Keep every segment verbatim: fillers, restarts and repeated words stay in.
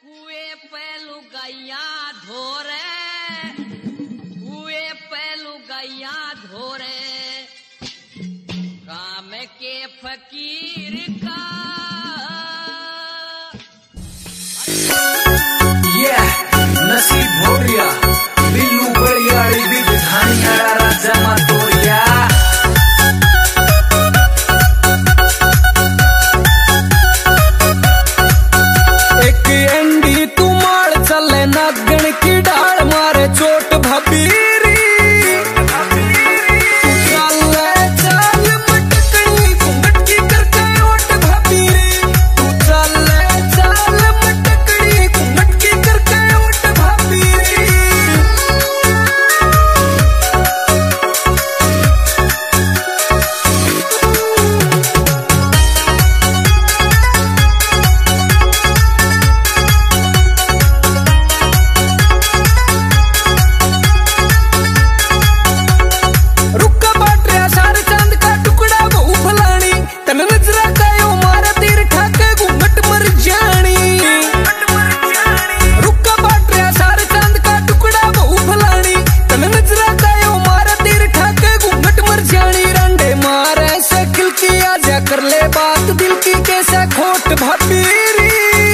कुएं पे लुगाइया धोरे, कुएं पे लुगाइया धोरे, काम के फकीर का। yeah, नसीब हो गया बिल्लू बढ़िया विध खानिया राजा मातोरिया। एक एंडी तुमाड़ चले नागण की डाल मारे चोट भबीरी। कर ले बात दिल की कैसे खोट भबीरी।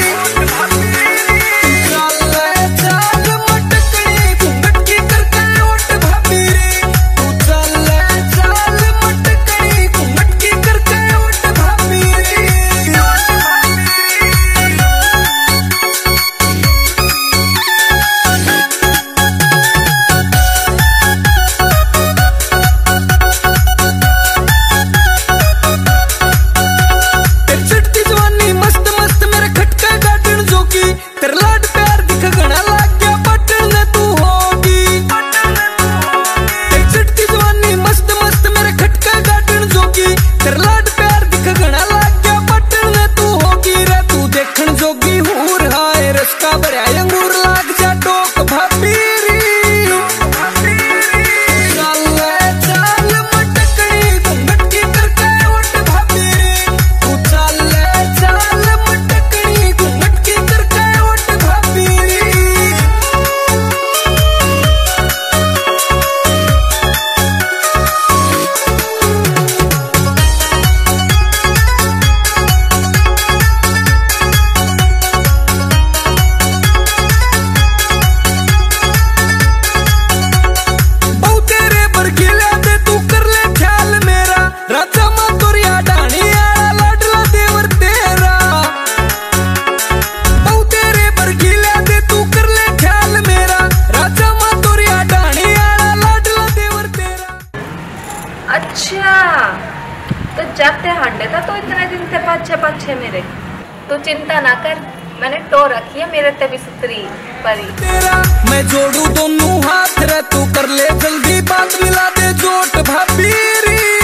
अच्छा तो जाते हांडे था तो इतने दिन से पाछे पाछे मेरे, तो चिंता ना कर, मैंने टो रखी है मेरे ते भी सुतरी परी। तेरा मैं जोड़ू दोनों हाथ रे, तू कर ले जल्दी बात मिला दे जोट भबीरी।